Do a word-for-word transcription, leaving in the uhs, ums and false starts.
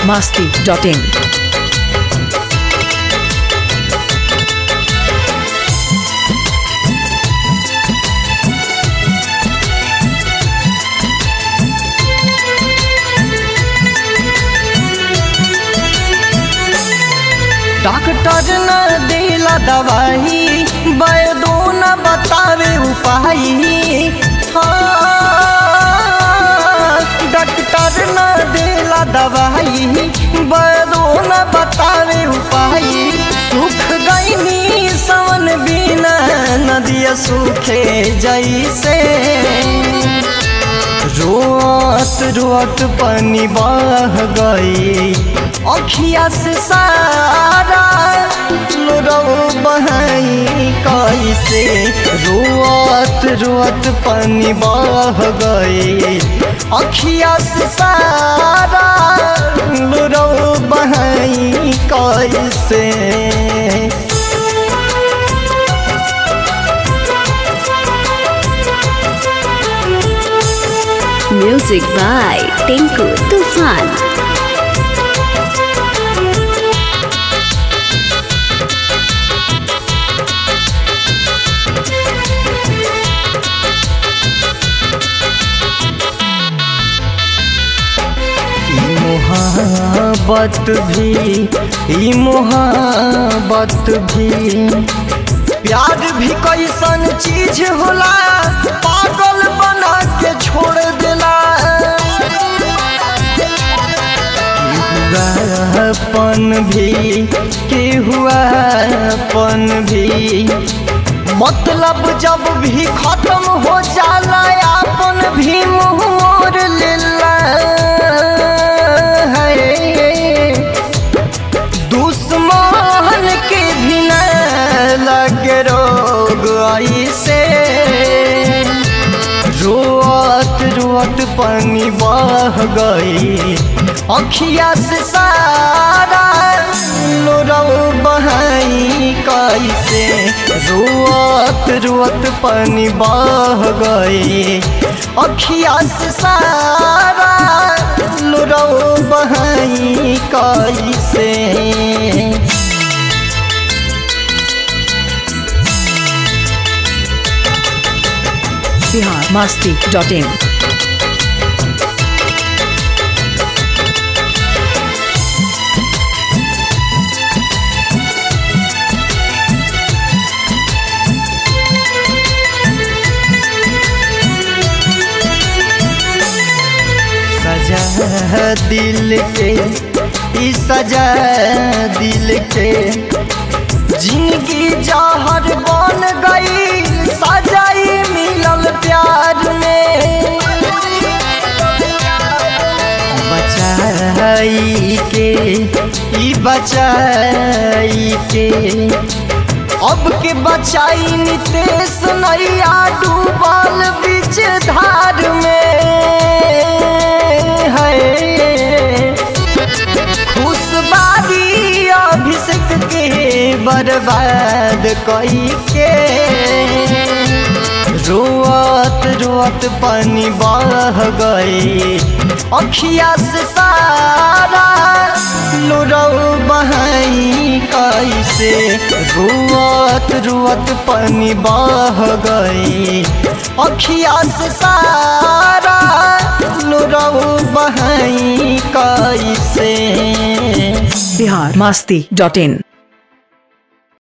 masti dot in. Doctor न दिला दवाई, वैद्यो न बतावे उपाय। हाँ, डॉक्टर न दिला दवाई, वैद्यो न बतावे उपाय। सुख गईनी सावन बिना नदिया सूखे जैसे। रोत रोत पानी बह गई अखिया से सारा लोरो बहाई कैसे। रोत रोत पानी बह गई अखिया से सारा लोरो बहाई कैसे। Music by Tinku Tufan. मोहब्बत भी ई मोहब्बत भी प्यार भी कैसन चीज होला, पागल बना के छोड़ देला। अपन भी के हुआपन भी मतलब जब भी खत्म हो जाला, अपन भी मुँह मोड़ लेला। दुश्मन के भी न लगे रोग ऐसे। रोत रोत पानी बह गई अखिया से सारा लोरो बहाई कैसे। रोत रोत पानी बह गई अखिया से सारा लोरो बहाई कैसे। Bihar masti dot in. सजा दिल के ई सजा दिल के जिंदगी जहर बन गई। सजाई मिलल प्यार में बचाई के ई बचाई के। अब के बचाई नितेश नैया डूबल बीच धार में। खुशबारी अभिषेक के बर्बाद कई के। रोत रोत पानी बह गई अखिया से सारा लोरो बहाई कैसे। रोत रोत पानी बह गई अखिया से सारा लोरो बहाई कैसे। Bihar masti dot in.